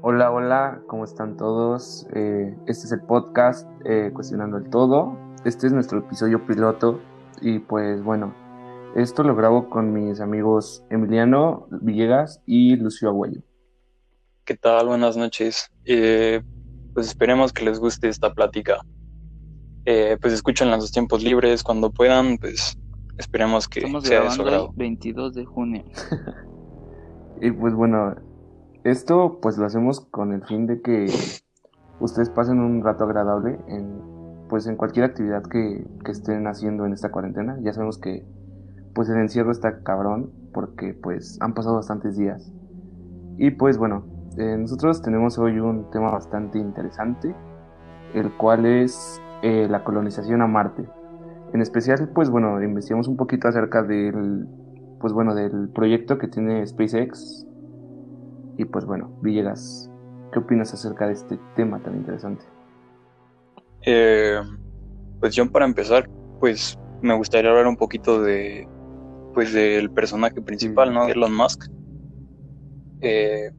Hola, hola, ¿cómo están todos? Este es el podcast Cuestionando el Todo. Este es nuestro episodio piloto y pues bueno, esto lo grabo con mis amigos Emiliano Villegas y Lucio Agüello. ¿Qué tal? Buenas noches. Pues esperemos que les guste esta plática. Pues escúchenla en sus tiempos libres, cuando puedan, pues esperemos que Estamos sea de su grabando el agrado. 22 de junio. Y pues bueno, esto pues lo hacemos con el fin de que ustedes pasen un rato agradable en cualquier actividad que estén haciendo en esta cuarentena. Ya sabemos que pues el encierro está cabrón porque pues han pasado bastantes días. Y pues bueno, nosotros tenemos hoy un tema bastante interesante, el cual es la colonización a Marte. En especial, pues bueno, investigamos un poquito acerca del proyecto que tiene SpaceX. Y pues bueno, Villegas, ¿qué opinas acerca de este tema tan interesante? Eh, pues yo para empezar, pues me gustaría hablar un poquito pues del personaje Sí, principal, ¿no? De Elon Musk. Eh,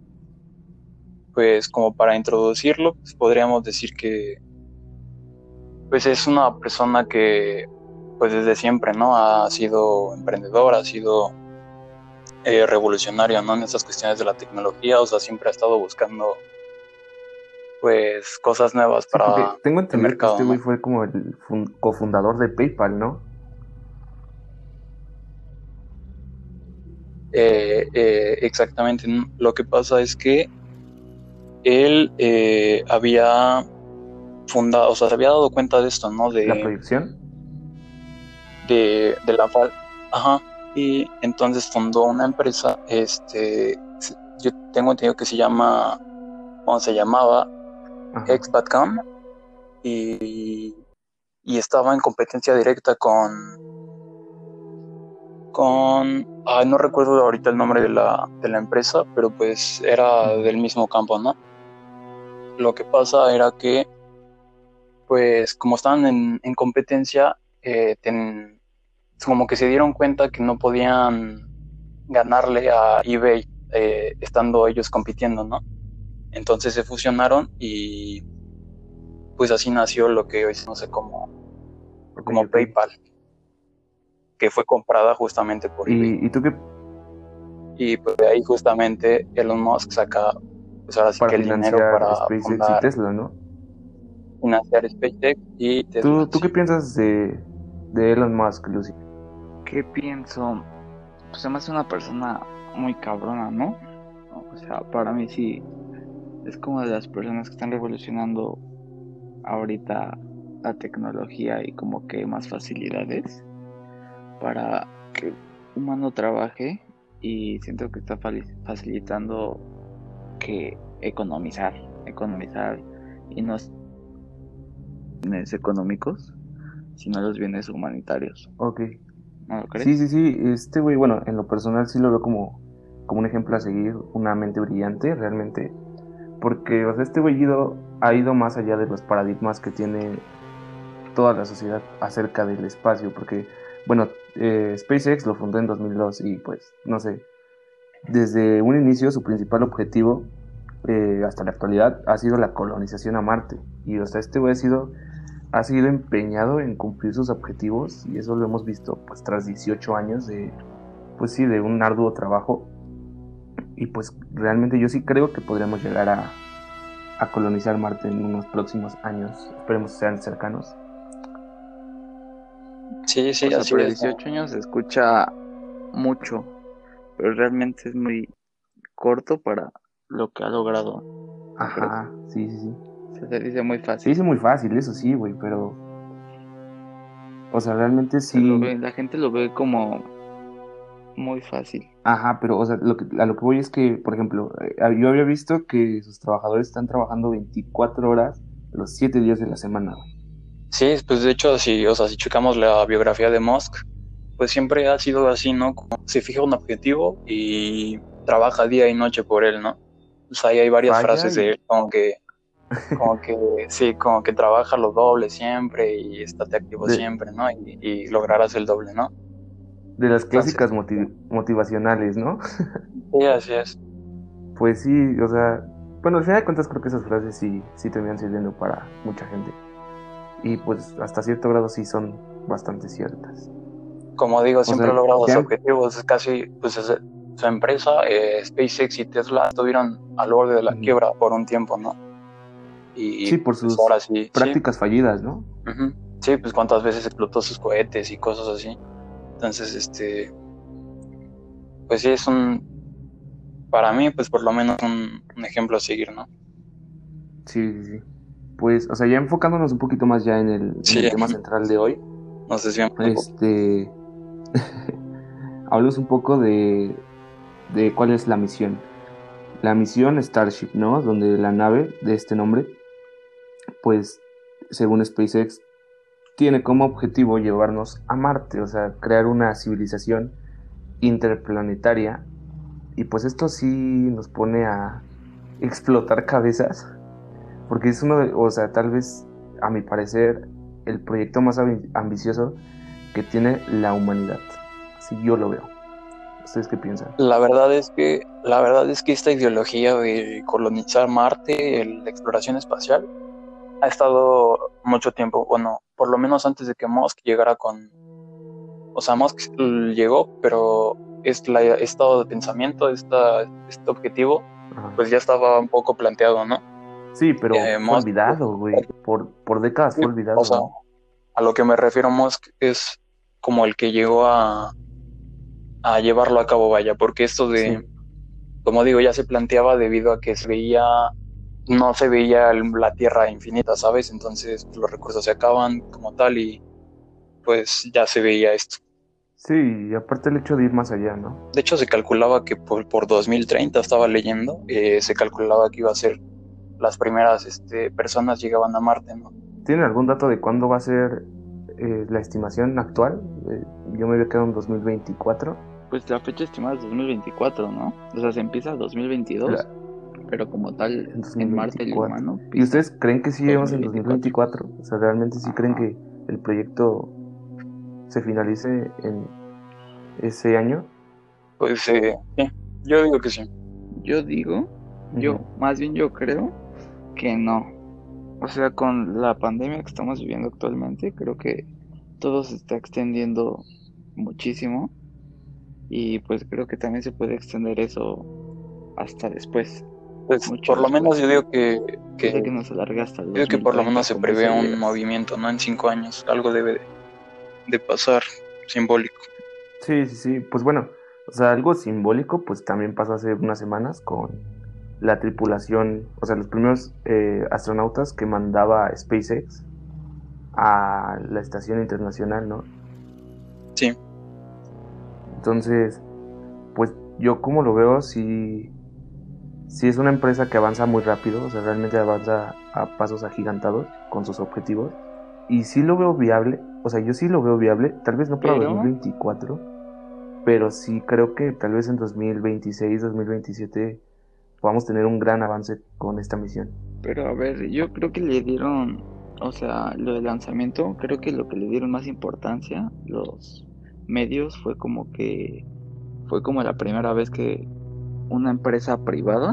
pues como para introducirlo, pues podríamos decir que pues es una persona que pues desde siempre, ¿no? Ha sido emprendedor, ha sido revolucionario, ¿no? En estas cuestiones de la tecnología, o sea, siempre ha estado buscando, pues, cosas nuevas sí, porque para tengo el entendido que mercado, este güey ¿no? fue como el cofundador de PayPal, ¿no? Exactamente, ¿no? Lo que pasa es que él había fundado, o sea, se había dado cuenta de esto, ¿no? La proyección. De la falta, ajá, y entonces fundó una empresa, yo tengo entendido que se llama, o se llamaba Ajá. Expat.com, y y estaba en competencia directa no recuerdo ahorita el nombre de la empresa, pero pues era Ujú. del mismo campo, ¿no? Lo que pasa era que, pues como estaban en competencia, como que se dieron cuenta que no podían ganarle a eBay estando ellos compitiendo, ¿no? Entonces se fusionaron y pues así nació lo que hoy se conoce Ok, como ok. PayPal, que fue comprada justamente por eBay. ¿Y tú qué Y pues de ahí justamente Elon Musk saca, pues ahora sí para que el dinero financiar para SpaceX y fundar, Tesla, ¿no? financiar SpaceX y Tesla, ¿Tú qué sí. piensas de Elon Musk, Lucy? ¿Qué pienso? Pues se me hace una persona muy cabrona, ¿no? O sea, para mí sí es como de las personas que están revolucionando ahorita la tecnología y como que más facilidades para que el humano trabaje, y siento que está facilitando que economizar, y no bienes económicos, sino los bienes humanitarios. Ok. ¿No lo Sí, sí, crees? sí. Este güey, bueno, en lo personal sí lo veo como un ejemplo a seguir, una mente brillante, realmente. Porque, o sea, este güey ha ido más allá de los paradigmas que tiene toda la sociedad acerca del espacio. Porque, bueno, SpaceX lo fundó en 2002 y pues, no sé, desde un inicio su principal objetivo hasta la actualidad ha sido la colonización a Marte. Y o sea, este güey ha sido empeñado en cumplir sus objetivos y eso lo hemos visto pues tras 18 años pues sí, de un arduo trabajo. Y pues realmente yo sí creo que podríamos llegar a colonizar Marte en unos próximos años. Esperemos que sean cercanos. Sí, O sí, sea, así pero es, ¿no? 18 años se escucha mucho, pero realmente es muy corto para lo que ha logrado, ¿no crees? Ajá, sí, sí, sí. O sea, se dice muy Se fácil. dice muy fácil, eso sí, güey, pero, o sea, realmente sí. La gente lo ve como muy fácil. Ajá, pero, o sea, a lo que voy es que, por ejemplo, yo había visto que sus trabajadores están trabajando 24 horas los 7 días de la semana, güey. Sí, pues de hecho, si, o sea, si checamos la biografía de Musk, pues siempre ha sido así, ¿no? Como se fija un objetivo y trabaja día y noche por él, ¿no? O sea, ahí hay varias Falla frases de y él, como que, sí, como que trabaja lo doble siempre y estate activo de, siempre, ¿no? Y lograrás el doble, ¿no? de las Entonces, clásicas motivacionales, ¿no? sí, así es. Pues sí, o sea. bueno, al final de cuentas creo que esas frases sí terminan sirviendo para mucha gente. Y pues hasta cierto grado sí son bastante ciertas. Como digo, O siempre sea, ha logrado sus ya, objetivos. Es casi, pues, su empresa, SpaceX y Tesla, estuvieron al borde de la quiebra por un tiempo, ¿no? Y sí, por pues sus ahora sí, sí. prácticas fallidas, ¿no? Ujú. Sí, pues cuántas veces explotó sus cohetes y cosas así. Entonces, pues sí, para mí, pues por lo menos un ejemplo a seguir, ¿no? Sí, sí, sí. Pues, o sea, ya enfocándonos un poquito más ya en Sí, el tema central de hoy, nos desviamos un poco. hablemos un poco de cuál es la misión. La misión Starship, ¿no? Donde la nave de este nombre, pues, según SpaceX, tiene como objetivo llevarnos a Marte, o sea, crear una civilización interplanetaria. Y pues esto sí nos pone a explotar cabezas, porque es uno de, o sea, tal vez, a mi parecer, el proyecto más ambicioso que tiene la humanidad. Así yo lo veo. ¿Ustedes qué piensan? La verdad es que esta ideología de colonizar Marte, la exploración espacial, ha estado mucho tiempo, bueno, por lo menos antes de que Musk llegara o sea, Musk llegó, pero este estado de pensamiento, este objetivo, Ajá. pues ya estaba un poco planteado, ¿no? Sí, pero fue Musk, olvidado, güey. Por décadas sí, fue o olvidado, sea, ¿no? a lo que me refiero, Musk es como el que llegó a llevarlo a cabo, vaya, porque esto Sí. como digo, ya se planteaba debido a que no se veía la Tierra infinita, ¿sabes? Entonces pues, los recursos se acaban como tal y pues ya se veía esto. Sí, y aparte el hecho de ir más allá, ¿no? De hecho, se calculaba que por 2030, estaba leyendo, se calculaba que iba a ser las primeras personas llegaban a Marte, ¿no? ¿Tienen algún dato de cuándo va a ser la estimación actual? Yo me había quedado en 2024. Pues la fecha estimada es 2024, ¿no? O sea, se empieza 2022, La- pero como tal, en en Marte el 2024. humano ¿Y pisa ustedes creen que sí lleguemos en 2024. 2024? O sea, ¿realmente sí creen Ajá. que el proyecto se finalice en ese año? Pues sí, yo digo que sí. Yo digo, Ujú. más bien yo creo que no. O sea, con la pandemia que estamos viviendo actualmente, creo que todo se está extendiendo muchísimo y pues creo que también se puede extender eso hasta después, Pues mucho por lo después. menos yo digo Puede que nos alargue hasta el que por lo menos 2030, se como prevé dice un Viegas. movimiento, ¿no? En 5 años, algo debe de pasar simbólico. Sí, sí, sí. Pues bueno, o sea, algo simbólico, pues también pasó hace unas semanas con la tripulación, o sea, los primeros astronautas que mandaba SpaceX a la estación internacional, ¿no? Sí, Entonces, pues yo como lo veo, sí es una empresa que avanza muy rápido, o sea, realmente avanza a pasos agigantados con sus objetivos. Y sí lo veo viable, o sea, yo sí lo veo viable, tal vez no para Pero, 2024, pero sí creo que tal vez en 2026, 2027 podamos tener un gran avance con esta misión. pero a ver, yo creo que le dieron, o sea, lo del lanzamiento, creo que lo que le dieron más importancia los medios fue como la primera vez que una empresa privada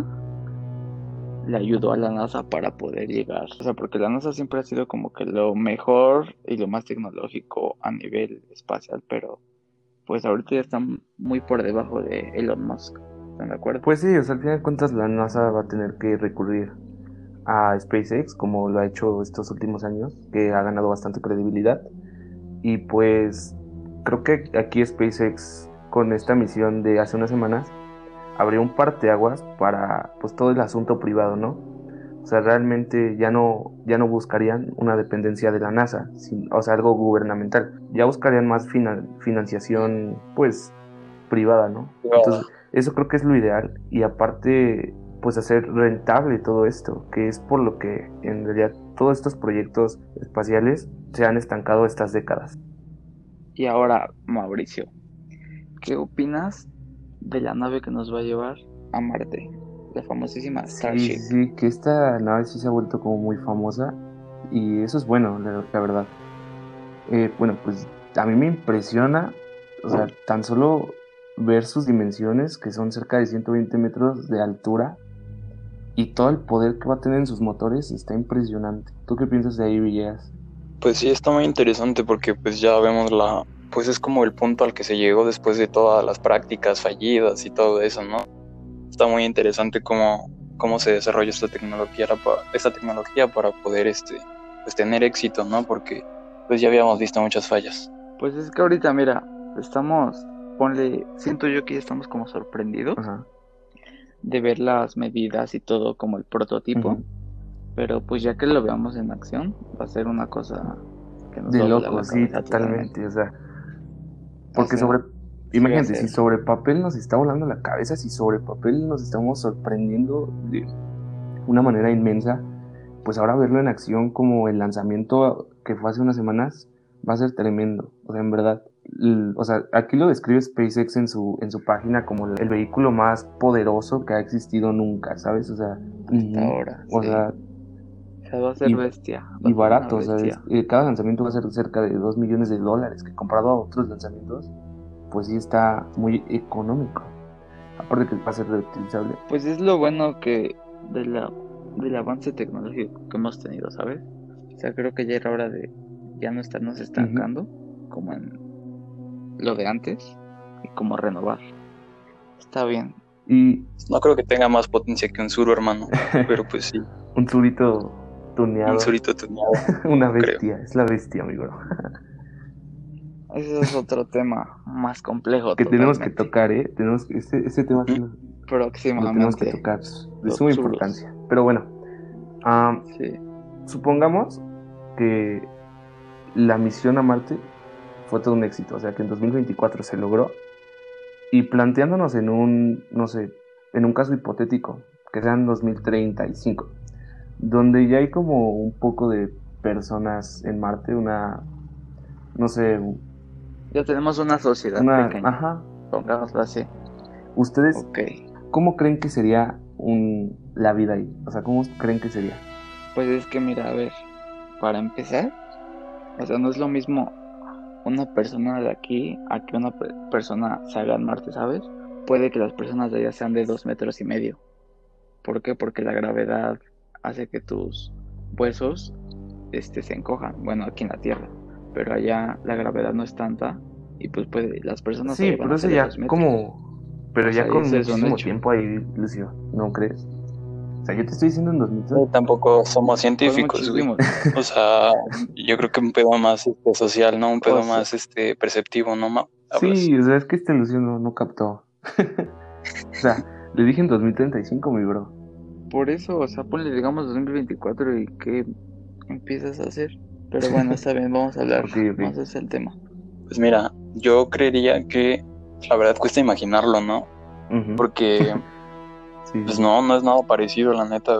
le ayudó a la NASA para poder llegar. O sea, porque la NASA siempre ha sido como que lo mejor y lo más tecnológico a nivel espacial, pero pues ahorita ya están muy por debajo de Elon Musk. ¿Están de acuerdo? Pues sí, o sea, al final de cuentas la NASA va a tener que recurrir a SpaceX como lo ha hecho estos últimos años, que ha ganado bastante credibilidad. Y pues creo que aquí SpaceX con esta misión de hace unas semanas abrió un parteaguas para pues todo el asunto privado, ¿no? O sea, realmente ya no buscarían una dependencia de la NASA, o sea, algo gubernamental. Ya buscarían más financiación, pues, privada, ¿no? Entonces, eso creo que es lo ideal. Y aparte, pues, hacer rentable todo esto, que es por lo que en realidad todos estos proyectos espaciales se han estancado estas décadas. Y ahora, Mauricio, ¿qué opinas de la nave que nos va a llevar a Marte? La famosísima Sí, Starship. sí, sí, que esta nave sí se ha vuelto como muy famosa y eso es bueno, la verdad. Bueno, pues a mí me impresiona, o sea, tan solo ver sus dimensiones, que son cerca de 120 metros de altura, y todo el poder que va a tener en sus motores está impresionante. ¿Tú qué piensas de ahí, Villegas? Pues sí, está muy interesante porque pues ya vemos pues es como el punto al que se llegó después de todas las prácticas fallidas y todo eso, ¿no? Está muy interesante cómo se desarrolla esta tecnología para poder pues tener éxito, ¿no? Porque pues ya habíamos visto muchas fallas. Pues es que ahorita, mira, siento yo que ya estamos como sorprendidos Ajá. de ver las medidas y todo como el prototipo, Ujú. pero pues ya que lo veamos en acción, va a ser una cosa que nos De va a volar loco, la sí, cabeza totalmente. totalmente. O sea, O porque sea, sí va a imagínate, si ser, sobre papel nos está volando la cabeza, si sobre papel nos estamos sorprendiendo de una manera inmensa, pues ahora verlo en acción como el lanzamiento que fue hace unas semanas va a ser tremendo. O sea, en verdad, o sea, aquí lo describe SpaceX en su página como el vehículo más poderoso que ha existido nunca, ¿sabes? O sea, hasta ahora, o sí. sea, O sea, va a ser y, bestia, va y a ser una barato, o sea, bestia. cada lanzamiento va a ser cerca de $2 millones, que comparado a otros lanzamientos, pues sí está muy económico. Aparte que va a ser reutilizable. Pues es lo bueno que de del avance tecnológico que hemos tenido, ¿sabes? O sea, creo que ya era hora de ya no estarnos estancando como en lo de antes y como renovar. Está bien. Y No creo que tenga más potencia que un Zuru, hermano, pero pues sí, un surito un tuneado, Zurito tuneado, una no creo. bestia, es la bestia, amigo. Ese es otro tema más complejo Que tenemos que totalmente. tocar, ¿eh? Ese tema sí Ujú. lo tenemos que Próximamente, tocar, de los suma Zurus. importancia. Pero bueno, ah, Sí. supongamos que la misión a Marte fue todo un éxito, o sea que en 2024 se logró, y planteándonos en un, no sé, en un caso hipotético, que sea en 2035, donde ya hay como un poco de personas en Marte, no sé, Ya tenemos una sociedad pequeña, ajá, pongámoslo así. ¿ustedes Ok. cómo creen que sería la vida ahí? O sea, ¿cómo creen que sería? Pues es que mira, a ver, para empezar, o sea, no es lo mismo una persona de aquí a que una persona salga en Marte, ¿sabes? Puede que las personas de allá sean de 2,5 metros. ¿Por qué? Porque la gravedad hace que tus huesos se encojan. Bueno, aquí en la Tierra. Pero allá la gravedad no es tanta y pues las personas Sí, allá van pero a eso ser de ya 2 metros. pero O ya sea, con ese es un muchísimo hecho. tiempo ahí, Lucio, ¿no crees? O sea, yo te estoy diciendo en 2000. Tampoco somos ¿Cuál científicos, güey. muchísimo? O sea, yo creo que un pedo más social, ¿no? Un O pedo sea, más perceptivo, ¿no? Hablas. Sí, o sea, es que este Lucio no captó. O sea, le dije en 2035, mi bro. por eso, o sea, ponle, digamos, 2024 y qué empiezas a hacer. Pero bueno, está bien, vamos a hablar Ok, ok. más de ese tema. Pues mira, yo creería que la verdad cuesta imaginarlo, ¿no? Ujú. Porque, Sí, pues sí, no es nada parecido, la neta.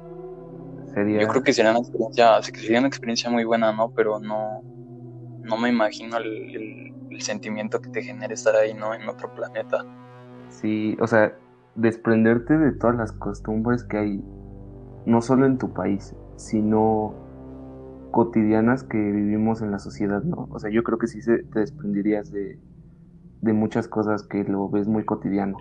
Yo sería... creo que sería una experiencia muy buena, ¿no? Pero no me imagino el sentimiento que te genera estar ahí, ¿no? En otro planeta. Sí, o sea, desprenderte de todas las costumbres que hay, no solo en tu país, sino cotidianas que vivimos en la sociedad, ¿no? O sea, yo creo que sí te desprenderías de muchas cosas que lo ves muy cotidiano.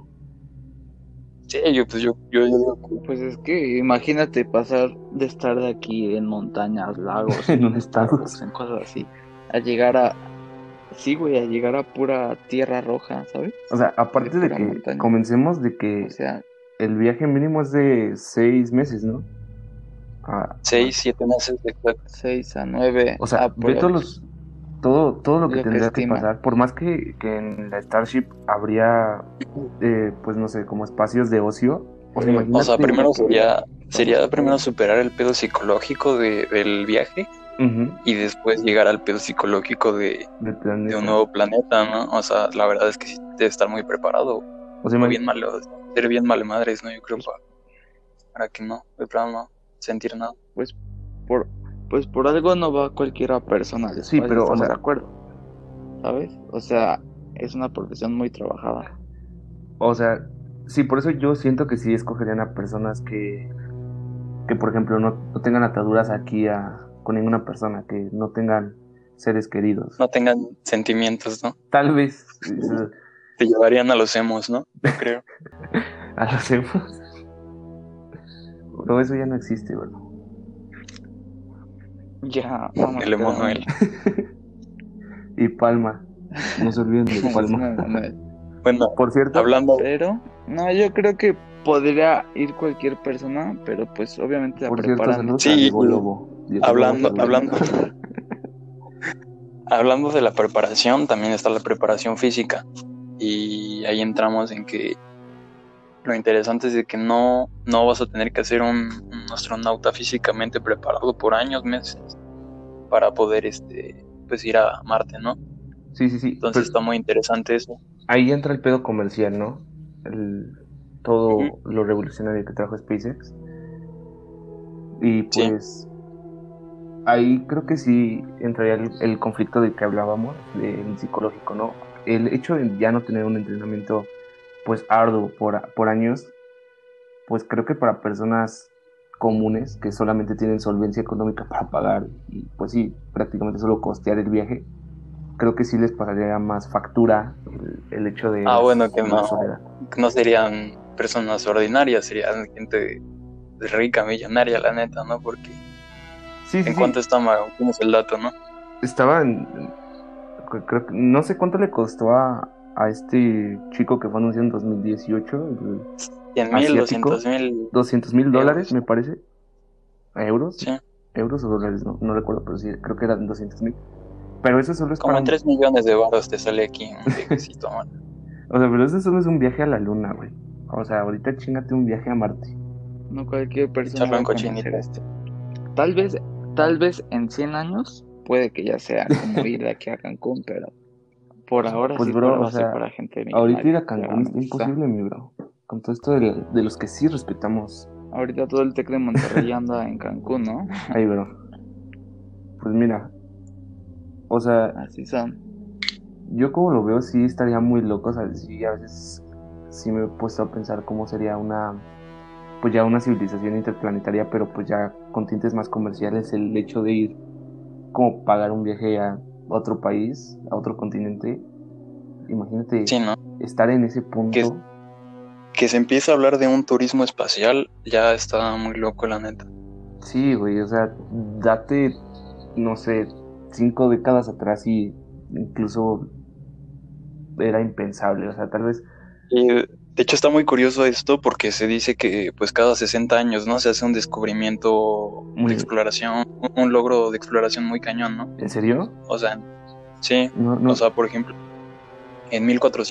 Sí, yo digo que Pues es que imagínate pasar de estar de aquí en montañas, lagos, En un en estado. Starbucks, en cosas así, a llegar a, sí, güey, a llegar a pura tierra roja, ¿sabes? O sea, De aparte de pura que montaña. comencemos de O que sea, el viaje mínimo es de 6 meses, ¿no? A seis, Marte. 7 meses de 6 a 9 O sea, ve aprox, todo lo que lo que tendría que estiman. pasar, por más que en la Starship habría, pues no sé, como espacios de ocio. O sea, O sea, imagínate. primero Vamos sería a primero ver. superar el pedo psicológico del viaje Ujú, y después llegar al pedo psicológico del de un planeta. nuevo planeta, ¿no? O sea, la verdad es que sí debe estar muy preparado O sea, o bien malo, ser bien vale madres, ¿no? Yo creo Pues, para que no, de plano no sentir nada. pues, por, pues por algo no va cualquiera persona al sí, espacio, pero, estamos de acuerdo, ¿sabes? O sea, es una profesión muy trabajada. o sea, sí, por eso yo siento que sí escogerían a personas que por ejemplo, no tengan ataduras aquí con ninguna persona, que no tengan seres queridos. No tengan sentimientos, ¿no? Tal vez Te llevarían a los emos, ¿no? Yo creo. a los hemos. Pero eso ya no existe, ¿verdad? Ya, vamos El Emanuel. Y Palma. No se olviden de Palma. Bueno, Por cierto, hablando, Pero, no, yo creo que podría ir cualquier persona, pero pues obviamente la por cierto, preparan. saludos a Sí, Diego Lobo. Diego Lobo, hablando, saludos. hablando de la preparación, también está la preparación física. Y ahí entramos en que lo interesante es de que no vas a tener que ser un astronauta físicamente preparado por años, meses, para poder pues ir a Marte, ¿no? Sí. Entonces Pero está muy interesante eso. ahí entra el pedo comercial, ¿no? El, Ujú. todo lo revolucionario que trajo SpaceX. Y Sí, pues ahí creo que sí entraría el conflicto del que hablábamos, del psicológico, ¿no? El hecho de ya no tener un entrenamiento pues arduo por años, pues creo que para personas comunes que solamente tienen solvencia económica para pagar y pues sí, prácticamente solo costear el viaje, creo que sí les pasaría más factura el hecho de bueno, que la soledad. no serían personas ordinarias, serían gente rica, millonaria, la neta, ¿no? Porque Sí. en cuanto está, tienes el dato, ¿no? Estaba creo que, no sé cuánto le costó a este chico que fue anunciado en 2018, el 100,000, asiático, 200,000 $200,000, euros, me parece, euros, sí. euros o dólares, no recuerdo, pero sí, creo que eran 200,000. Pero eso solo es Como para en 3 millones de baros te sale aquí un viajecito, man. o sea, pero eso solo es un viaje a la luna, güey. O sea, ahorita chingate un viaje a Marte. No cualquier persona Echarlo va en a conocer cochinita. esto. Tal vez en 100 años puede que ya sea como ir de aquí a Cancún, pero por ahora Pues, sí bro, solo o va a ser sea, para gente ahorita ir millonaria, a Cancún está claramente está. imposible, mi bro. Con todo esto de los que sí respetamos. Ahorita todo el Tec de Monterrey anda en Cancún, ¿no? Ay, bro. Pues mira, o sea, Así son. yo como lo veo, sí estaría muy loco, o sea, sí, a veces sí me he puesto a pensar cómo sería pues ya una civilización interplanetaria, pero pues ya con tintes más comerciales, el hecho de ir, como pagar un viaje a otro país, a otro continente, imagínate Sí, ¿no? estar en ese Que, punto. que se empieza a hablar de un turismo espacial, ya está muy loco, la neta. Sí, güey, o sea, date, no sé, 5 décadas atrás y incluso era impensable, o sea, tal vez Y de hecho está muy curioso esto porque se dice que pues cada 60 años, ¿no? Se hace un descubrimiento de muy... exploración, un logro de exploración muy cañón, ¿no? ¿En serio? O sea, sí, o No, sea, por ejemplo, en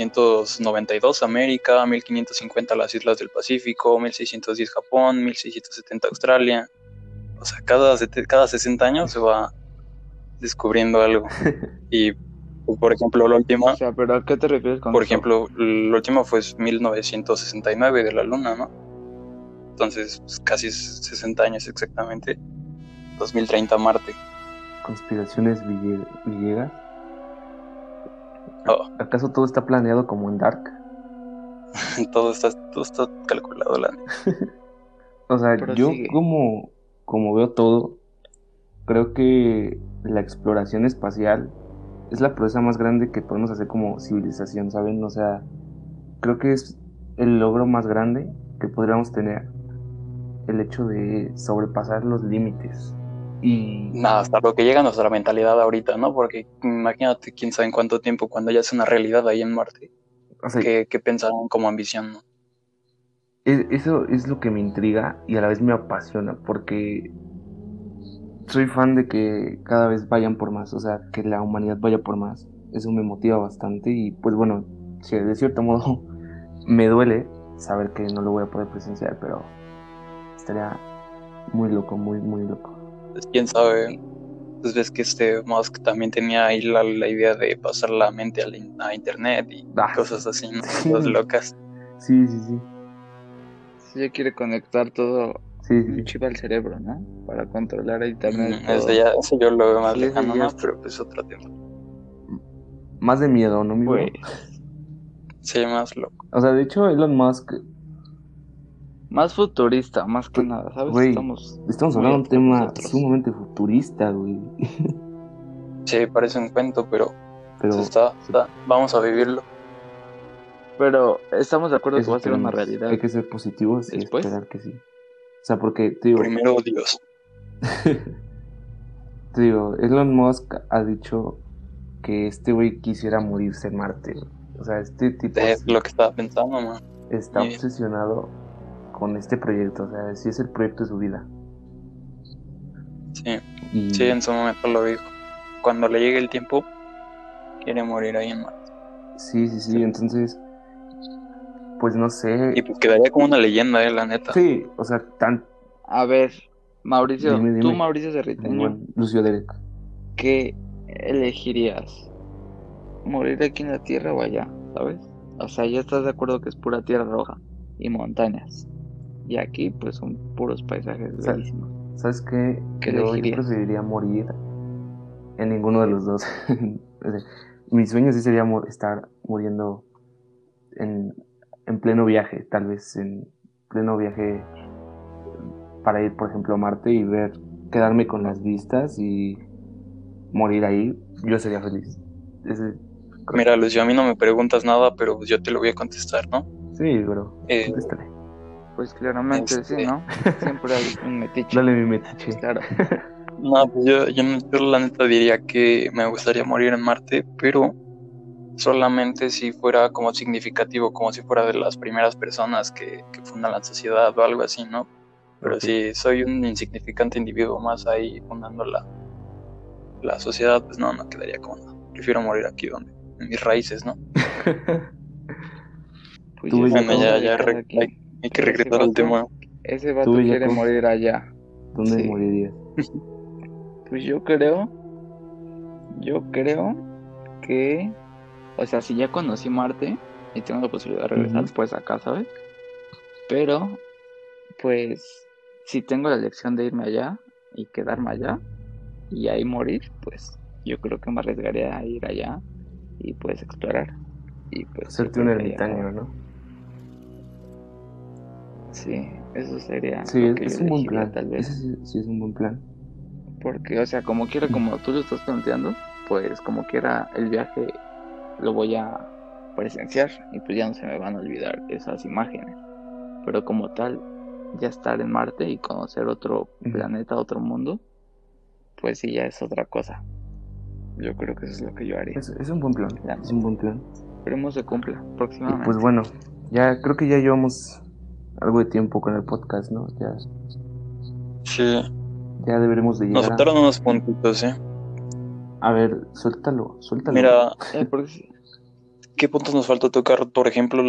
1492 América, 1550 las islas del Pacífico, 1610 Japón, 1670 Australia. O sea, cada 60 años se va descubriendo algo. Y, pues, por ejemplo, O sea, pero ¿a qué te refieres con eso? la última fue 1969 de la Luna, ¿no? Entonces, pues, casi 60 años exactamente. 2030 Marte. conspiraciones Villegas. Oh, ¿Acaso todo está planeado como en Dark? todo está calculado, la neta. O sea, yo Prosigue. como veo todo, creo que la exploración espacial es la proeza más grande que podemos hacer como civilización, ¿saben? O sea, creo que es el logro más grande que podríamos tener, el hecho de sobrepasar los límites. Y, Nada, hasta lo que llega a nuestra mentalidad ahorita, ¿no? Porque imagínate, quién sabe en cuánto tiempo, cuando ya sea una realidad ahí en Marte, o sea, que pensaron como ambición, ¿no? eso es lo que me intriga y a la vez me apasiona, porque soy fan de que cada vez vayan por más, o sea, que la humanidad vaya por más. Eso me motiva bastante y pues bueno, sí, de cierto modo me duele saber que no lo voy a poder presenciar, pero estaría muy loco, muy loco. Pues quién sabe. Pues ves que Musk también tenía ahí la idea de pasar la mente a internet y Ah, cosas así, ¿no? sí, Cosas locas. sí. Si ella quiere conectar todo un Sí. chip al cerebro, ¿no? Para controlar a internet Ese, todo. ese yo lo veo más Sí, ese lejano, ya ¿no? es, Pero pues otro tema. Más de miedo, ¿no, mi bro? pues, Sí, más loco. O sea, de hecho, Elon Musk, más futurista, más que pues, nada, ¿sabes? güey, estamos muy hablando de un atrás tema nosotros. sumamente futurista, güey. Sí, parece un cuento, pero pues Pero vamos a vivirlo. Pero estamos de acuerdo que eso va a ser una esperemos. Hay realidad que ser positivos y después. esperar que sí. O sea, porque te digo, Primero Dios. Elon Musk ha dicho que este güey quisiera morirse en Marte. O sea, este tipo Es lo que estaba pensando, man. está Y- obsesionado con este proyecto. O sea, sí es el proyecto de su vida. Sí, Y sí, en su momento lo dijo. Cuando le llegue el tiempo, quiere morir ahí en Marte. sí. Entonces, pues no sé. Y pues quedaría como una leyenda, la neta. Sí, o sea, A ver, Mauricio, tú, dime. Mauricio Mi Cerriteño, buen Lucio Derek. ¿qué elegirías? ¿Morir aquí en la tierra o allá? ¿Sabes? O sea, ya estás de acuerdo que es pura tierra roja y montañas. Y aquí, pues, son puros paisajes O sea, bellísimos. ¿sabes qué? ¿Qué Yo elegirías? preferiría morir en ninguno de los dos. O sea, mi sueño sí sería estar muriendo en pleno viaje, tal vez en pleno viaje para ir, por ejemplo, a Marte y quedarme con las vistas y morir ahí. Yo sería feliz. Ese, Mira, Lucio, a mí no me preguntas nada, pero pues yo te lo voy a contestar, ¿no? sí, bro, Eh, contéstale. Pues claramente sí, este, ¿no? Siempre hay un metiche. Dale mi metiche. Claro. no, pues yo la neta diría que me gustaría morir en Marte, pero solamente si fuera como significativo, como si fuera de las primeras personas que fundan la sociedad o algo así, ¿no? Pero Ok. si soy un insignificante individuo más ahí fundando la sociedad, pues no quedaría como nada. Prefiero morir aquí donde, en mis raíces, ¿no? Pues Tú, ya es Bueno, cosa bellaco, de cada quien. hay que Ese regresar al tema. tú, vato quiere bellaco, morir allá. ¿dónde Sí. morirías? Pues yo creo que, o sea, si ya conocí Marte y tengo la posibilidad de regresar, Ujú. pues acá, ¿sabes? Pero, pues, si tengo la elección de irme allá y quedarme allá y ahí morir, pues yo creo que me arriesgaría a ir allá y pues explorar. Y pues yo Hacerte un creo que ahí acaba. ermitaño, ¿no? Sí, eso sería Sí, lo que yo es un buen elegiría plan. tal vez. Ese sí es un buen plan. Porque, o sea, como quiera, como tú lo estás planteando, pues como quiera el viaje lo voy a presenciar y pues ya no se me van a olvidar esas imágenes. Pero como tal, ya estar en Marte y conocer otro Ujú. planeta, otro mundo, pues sí, ya es otra cosa. Yo creo que eso es lo que yo haría. Es un buen plan. La Es un neta. buen plan. Esperemos se cumpla Y pues próximamente. bueno, ya creo que ya llevamos algo de tiempo con el podcast, ¿no? Sí, Ya deberemos de nos llegar faltaron unos puntitos, ¿eh? a ver, suéltalo. Mira, Porque ¿qué puntos nos falta tocar? Por ejemplo,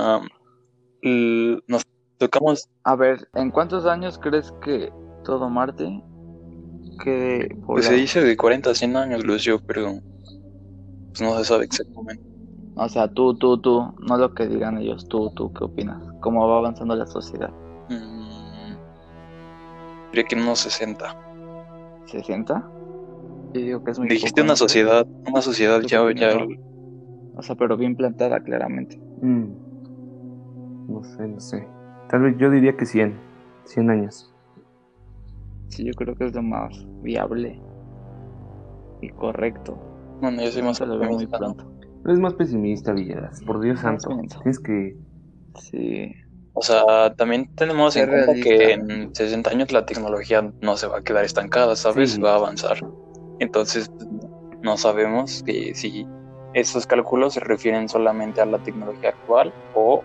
nos tocamos, a ver, ¿en cuántos años crees que todo Marte quede pues se poblado? dice de 40 a 100 años, Lucio, pero pues no se sabe exactamente. O sea, no lo que digan ellos, tú, ¿qué opinas? ¿Cómo va avanzando la sociedad? Mm, Diría que en unos 60. ¿60? Yo digo que es muy Dijiste poco, ¿no crees? una sociedad ¿Tú qué ya, opinas, ya, Mau? O sea, pero bien plantada claramente. Mm, no sé. Tal vez yo diría que 100 años. Sí, yo creo que es lo más viable y correcto. bueno, yo soy más 60 lo veo muy optimista, ¿no? pronto. Eres más pesimista, Villegas. Por Dios Más santo. pienso. Tienes que... Sí, O sea, también tenemos en ser cuenta que realista. en 60 años la tecnología no se va a quedar estancada, ¿sabes? Sí. Va a avanzar. Entonces, no sabemos si esos cálculos se refieren solamente a la tecnología actual o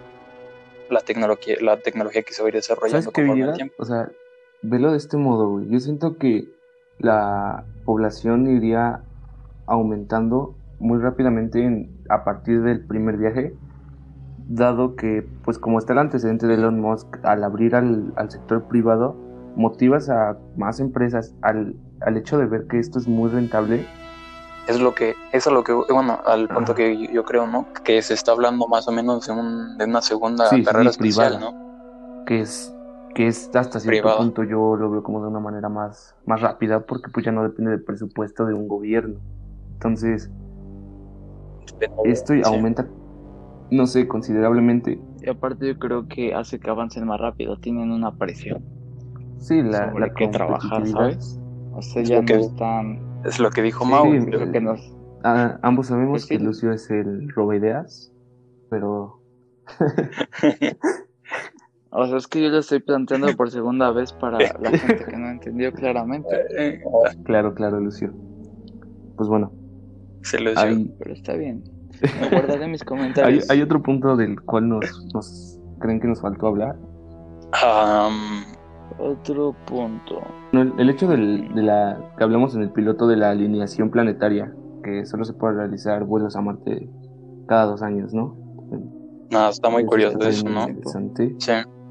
la tecnología que se va a ir ¿Sabes desarrollando qué, conforme el Villegas? tiempo. O sea, velo de este modo, güey. Yo siento que la población iría aumentando muy rápidamente a partir del primer viaje, dado que, pues como está el antecedente de Elon Musk, al abrir al sector privado, motivas a más empresas al hecho de ver que esto es muy rentable. Es a lo que, bueno, al punto Ajá. que yo creo, ¿no? Que se está hablando más o menos de una segunda Sí, carrera espacial, privada, ¿no? que es hasta cierto Privada. punto yo lo veo como de una manera más rápida, porque pues ya no depende del presupuesto de un gobierno. Entonces, esto Sí. aumenta, no sé, considerablemente. Y aparte yo creo que hace que avancen más rápido. Tienen una presión Sí, la sobre qué trabajar, competitividad. ¿sabes? O sea, Es ya lo no que, están... es lo que dijo Sí, Mau. Sí, es lo que nos... ambos Pues sabemos que sí, Lucio es el roba ideas, pero O sea, es que yo lo estoy planteando por segunda vez para la gente que no entendió claramente. Claro, Lucio. Pues bueno, Se los hay, Pero está bien. Me guardaré mis comentarios. hay otro punto del cual nos creen que nos faltó hablar. Otro punto. No, el hecho de la que hablamos en el piloto de la alineación planetaria, que solo se puede realizar vuelos a Marte cada 2 años, ¿no? No, está muy curioso está eso, muy ¿no? interesante. Sí.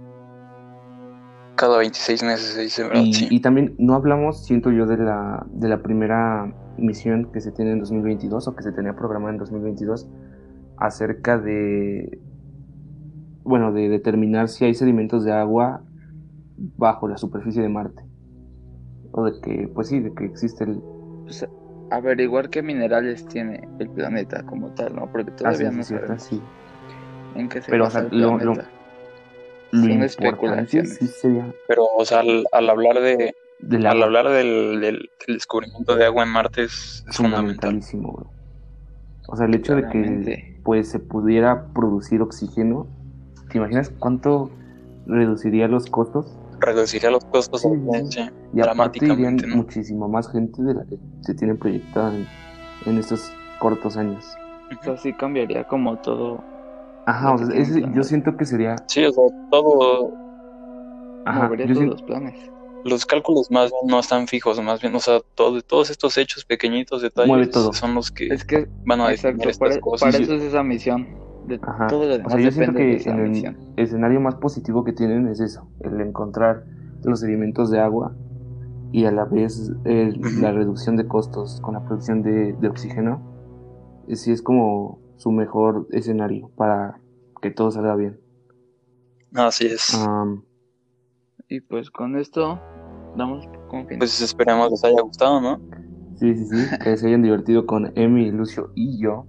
Cada 26 meses se dice, ¿verdad? Sí. Y también no hablamos, siento yo, de la primera misión que se tiene en 2022 o que se tenía programada en 2022 acerca de, bueno, de determinar si hay sedimentos de agua bajo la superficie de Marte. O de que, pues sí, de que existe el... Pues, averiguar qué minerales tiene el planeta como tal, ¿no? Porque todavía no sabemos sí. en qué se Pero, o basa sea, el planeta. lo Son importante especulaciones. sí sería Pero, o sea, al hablar del al agua. hablar del descubrimiento de agua en Marte es fundamental. Fundamentalísimo, bro. O sea, el hecho de que Claramente. pues se pudiera producir oxígeno, ¿te imaginas cuánto reduciría los costos? Reduciría los costos Sí. Y aparte irían dramáticamente, ¿no? muchísimo más gente de la que se tiene proyectada en estos cortos años. O sea, sí cambiaría como todo. Ajá, Lo o que sea, tienen yo planeado. siento que sería... Sí, o sea, todo, Ajá, Movería yo todos siento... los planes. los cálculos más bien no están fijos, más bien, o sea, todos estos hechos, pequeños Mueve detalles, todo. son los que Es que, van a definir exacto, estas para cosas. eso es esa misión. De Ajá. todo lo O sea, demás yo siento depende de que esa en el misión. escenario más positivo que tienen es eso, el encontrar los sedimentos de agua y a la vez la reducción de costos con la producción de oxígeno. Sí es como su mejor escenario para que todo salga bien. Así es. Y pues con esto damos como fin. Pues esperemos les haya gustado, ¿no? Sí, que se hayan divertido con Emi, Lucio y yo.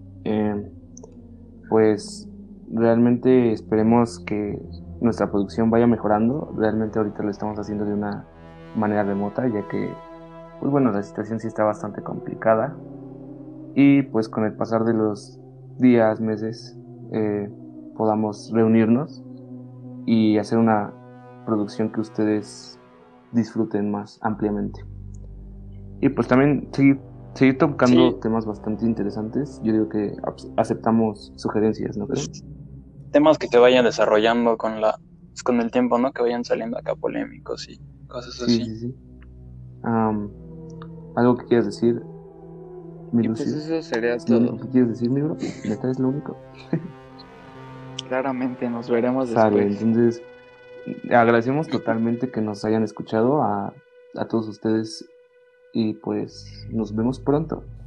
Pues realmente esperemos que nuestra producción vaya mejorando. Realmente ahorita lo estamos haciendo de una manera remota, ya que, pues bueno, la situación sí está bastante complicada. Y pues con el pasar de los días, meses, podamos reunirnos y hacer una producción que ustedes disfruten más ampliamente. Y pues también seguir tocando temas bastante interesantes. Yo digo que aceptamos sugerencias, ¿no creen? Temas que se vayan desarrollando con el tiempo, ¿no? Que vayan saliendo acá polémicos y cosas así. Sí. ¿Algo que quieras decir, mi Y Lucio? pues eso sería ¿Es lo todo. único que quieres decir, mi bro? ¿Neta es lo único? Claramente nos veremos Sale, después. entonces agradecemos totalmente que nos hayan escuchado a todos ustedes y pues nos vemos pronto.